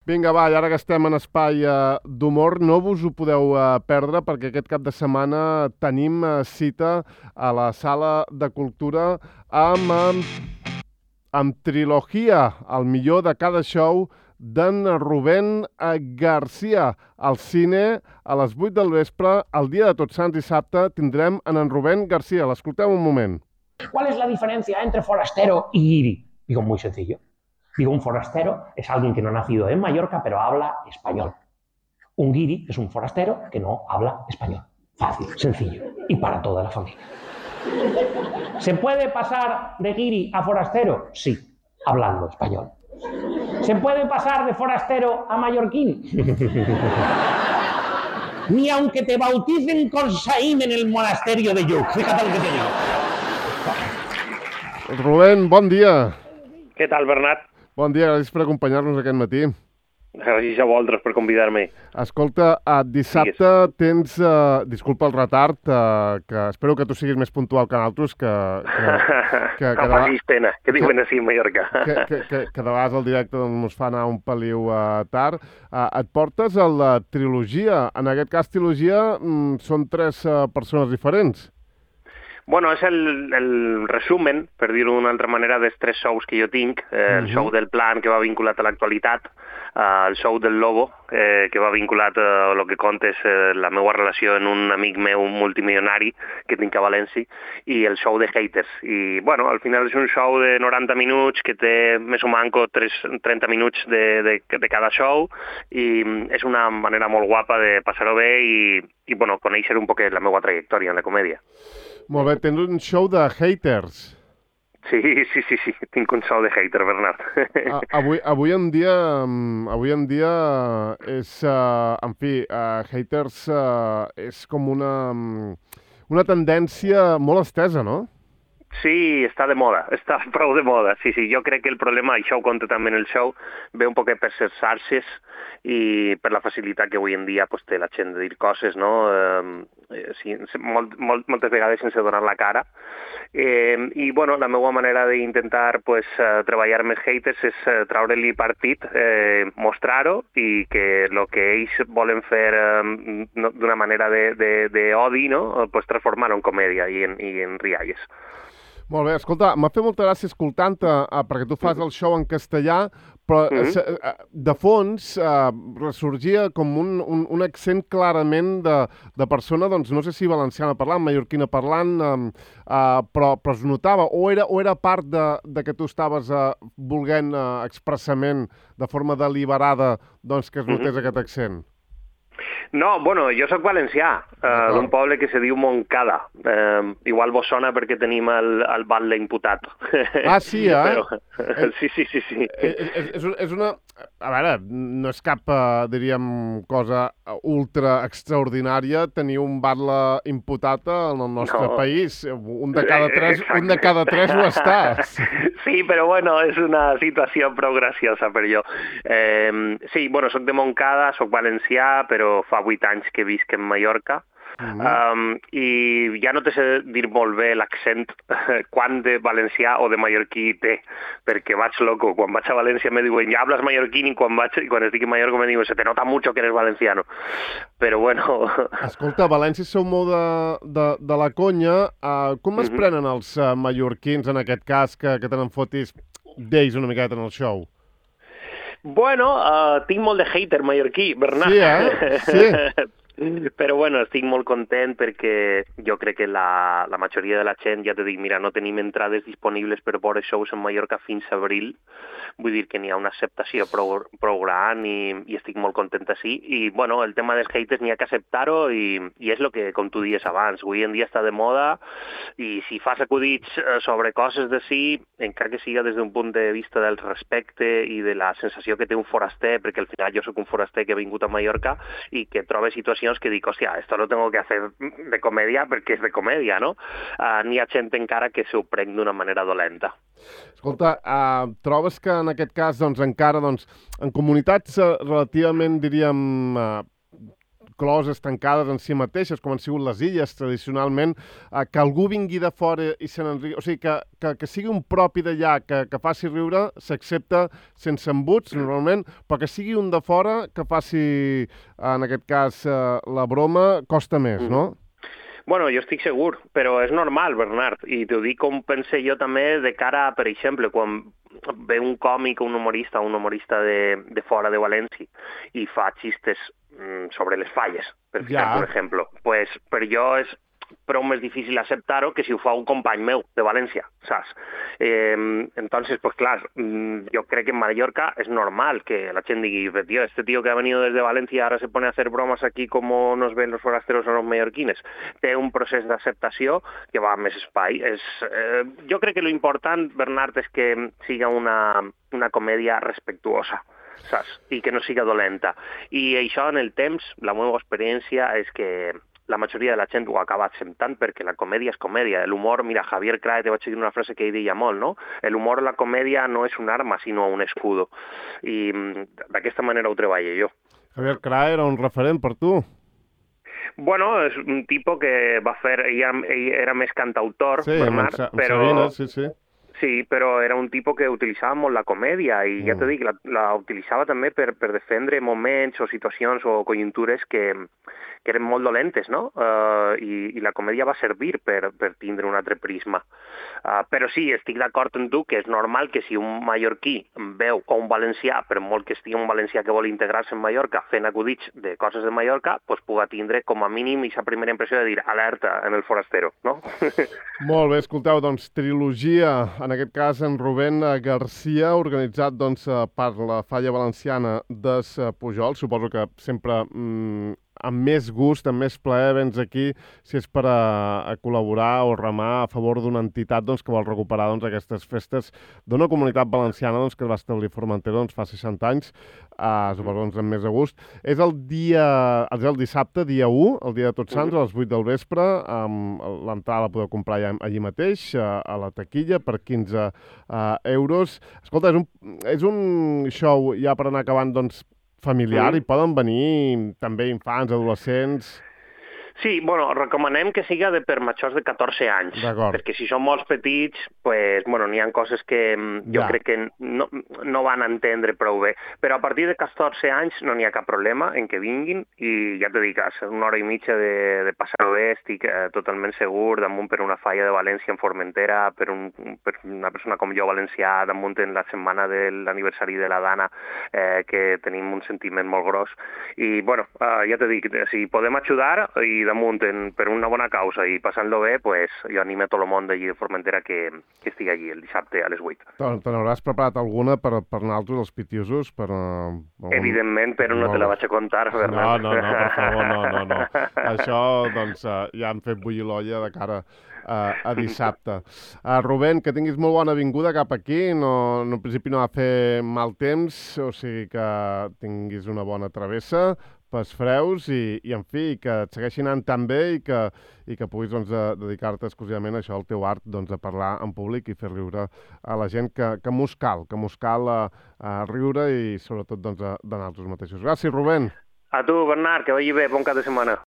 Vinga, va, i ara que estem en espai d'humor, no vos ho podeu perdre perquè aquest cap de setmana tenim cita a la Sala de Cultura amb Trilogia, el millor de cada show d'en Rubén García. Al cine, a les 8 del vespre, el dia de Tots Sants dissabte, tindrem en Rubén García. L'escolteu un moment. ¿Cuál es la diferencia entre forastero y guiri? Digo, muy sencillo. Digo, un forastero es alguien que no ha nacido en Mallorca, pero habla español. Un guiri es un forastero que no habla español. Fácil, sencillo. Y para toda la familia. ¿Se puede pasar de guiri a forastero? Sí, hablando español. ¿Se puede pasar de forastero a mallorquín? Ni aunque te bauticen con Saim en el monasterio de Lluc. Fíjate lo que te digo. Rubén, bon dia. Què tal, Bernat? Bon dia, gràcies per acompanyar-nos aquest matí. Gràcies a vosaltres per convidar-me. Escolta, dissabte tens... disculpa el retard, que espero que tu siguis més puntual que nosaltres, que no facis pena, que diuen així a Mallorca. que de vegades el directe ens fa anar un peliu tard. Et portes a la trilogia. En aquest cas, trilogia són 3 persones diferents. Bueno, és el resumen, per dir-ho d'una altra manera, dels 3 shows que jo tinc. El show del Plan, que va vinculat a l'actualitat, el show del Lobo, que va vinculat a el que conta és la meva relació amb un amic meu multimilionari que tinc a València, i el show de Haters. I, bueno, al final és un show de 90 minuts que té més o manco 30 minuts de cada show, i és una manera molt guapa de passar-ho bé i bueno, conèixer un poquet la meva trajectòria en la comèdia. Molt bé, tens un show de haters. Sí, tinc un show de hater, Bernat. Avui en dia és, en fi, haters és com una tendència molt estesa, no? Sí, està de moda, està prou de moda. Sí, jo crec que el problema, això ho conta també en el show, ve un poquet per ser xarxes i per la facilitat que avui en dia pues, té la gent de dir coses, no? Sí, moltes vegades sense donar la cara. I, bueno, la meva manera d'intentar pues, treballar amb els haters és traure-li partit, mostrar-ho i que el que ells volen fer d'una manera d'odi, no? Pues, transformar-ho en comèdia i en rialles. Molt bé, escolta, m'ha fet molta gràcia escoltant-te, perquè tu fas el show en castellà, però de fons ressorgia com un accent clarament de persona, doncs no sé si valenciana parlant, mallorquina parlant, però es notava, o era part de que tu estaves volent expressament, de forma deliberada, doncs que es notés aquest accent? No, bueno, jo sóc valencià, d'un poble que se diu Montcada. Igual vos sona perquè tenim el batlle imputat. Ah, sí, Però, sí. És una... A veure, no és cap, diríem, cosa ultra extraordinària tenir un batlle imputat en el nostre país. Un de cada tres ho està. Sí, però bueno, és una situació prou graciosa per jo. Sí, bueno, soc de Montcada, soc valencià, però fa 8 anys que visc en Mallorca. I ja no te sé dir molt bé l'accent quant de valencià o de mallorquí té, perquè vaig loco. Quan vaig a València me diuen, ja hablas mallorquín, i quan estic en Mallorca me diuen, se te nota mucho que eres valenciano. Però bueno... Escolta, a València sou molt de la conya. Com es prenen els mallorquins, en aquest cas, que tenen fotis d'ells una miqueta en el show? Bueno, tinc molt de hater mallorquí, Bernat. Sí, Sí. Però bueno, estic molt content perquè jo crec que la majoria de la gent, ja t'he dit, mira, no tenim entrades disponibles per veure shows en Mallorca fins a abril, vull dir que n'hi ha una acceptació prou gran i estic molt content així. I bueno, el tema dels haters n'hi ha que acceptar-ho i és el que, com tu dies abans, avui en dia està de moda i si fas acudits sobre coses d'ací, encara que siga des d'un punt de vista del respecte i de la sensació que té un foraster, perquè al final jo sóc un foraster que he vingut a Mallorca i que trobe situacions que dic, hòstia, esto lo tengo que hacer de comèdia perquè és de comèdia, no? N'hi ha gent encara que s'ho pren d'una manera dolenta. Escolta, trobes que en aquest cas, doncs, encara, doncs, en comunitats relativament, diríem, closes, tancades en si mateixes, com han sigut les illes tradicionalment, que algú vingui de fora i se n'enrigui, o sigui, que sigui un propi d'allà que faci riure, s'accepta sense embuts, normalment, però que sigui un de fora que faci, en aquest cas, la broma, costa més, no? Bueno, jo estic segur, però és normal, Bernard, i t'ho dic com pense jo també de cara, per exemple, quan ve un còmic, un humorista de fora de València i fa xistes sobre les falles, per ficar un exemple, pues per jo és prou més difícil acceptar-ho que si ho fa un company meu de València, saps? Entonces, pues clar, yo creo que en Mallorca es normal que la gente diga, tío, este tío que ha venido desde Valencia ahora se pone a hacer bromas aquí como nos ven los forasteros o los mallorquines. Té un procés d'acceptació que va més espai. Jo crec que lo important, Bernard, és que siga una comèdia respectuosa, saps? I que no siga dolenta. I això en el temps, la meva experiència és que la majoria de la gent ho acaba acceptant perquè la comèdia és comèdia. L'humor, mira, Javier Crae, te vaig dir una frase que ell deia molt, no? L'humor o la comèdia no és un arma, sinó un escudo. I d'aquesta manera ho treballo jo. Javier Crae era un referent per tu? Bueno, és un tipus que va fer... Ell era més cantautor, sí, Bernard, però... Sabina, sí. Sí, però era un tipus que utilitzava molt la comèdia i ja t'ho dic, la utilitzava també per defendre moments o situacions o conjuntures que eren molt dolentes, no? I la comèdia va servir per tindre un altre prisma. Però sí, estic d'acord amb tu que és normal que si un mallorquí veu o un valencià, per molt que estigui un valencià que vol integrar-se en Mallorca fent acudits de coses de Mallorca, pues puga tindre com a mínim aquesta primera impressió de dir alerta en el forastero, no? Molt bé, escolteu, doncs, trilogia, en aquest cas en Rubén Garcia, organitzat doncs, per la Falla Valenciana des Pujol. Suposo que sempre amb més gust, amb més plaer vens aquí si és per a col·laborar o remar a favor d'una entitat doncs, que vol recuperar doncs, aquestes festes d'una comunitat valenciana doncs, que es va establir a Formentera doncs, fa 60 anys, suposo doncs, amb més de gust. És el dissabte, dia 1, el dia de Tots Sants, a les 8 del vespre. L'entrada la podeu comprar allí mateix, a la taquilla, per 15 euros. Escolta, és un show ja per anar acabant doncs, familiar, i poden venir també infants, adolescents... Sí, bueno, recomanem que siga per majors de 14 anys, perquè si són molt petits, pues, bueno, n'hi ha coses que jo crec que no van entendre prou bé. Però a partir de 14 anys no n'hi ha cap problema en que vinguin i ja t'ho dic, a una hora i mitja de passar-ho bé, estic totalment segur, damunt per una falla de València en Formentera, per una persona com jo, valencià, damunt en la setmana de l'aniversari de la Dana, que tenim un sentiment molt gros. I, bueno, ja t'ho dic, si podem ajudar i damunt per una bona causa i passant-lo bé, pues, jo animo a tot el món d'allí de Formentera que estigui allí el dissabte a les 8. Te n'hauràs preparat alguna per nosaltres, els pitiosos? Evidentment, però no te la vaig a contar, Bernat. No, per favor, no. Això, doncs, ja hem fet bullir l'olla de cara a dissabte. Rubén, que tinguis molt bona vinguda cap aquí. En principi no va fer mal temps, o sigui que tinguis una bona travessa pels freus i en fi, que et segueixi anant tan bé i que puguis doncs, dedicar-te exclusivament a això, al teu art, doncs, a parlar en públic i fer riure a la gent que mos cal riure i sobretot doncs, de nosaltres mateixos. Gràcies, Rubén. A tu, Bernard, que vagi bé, bon cap de setmana.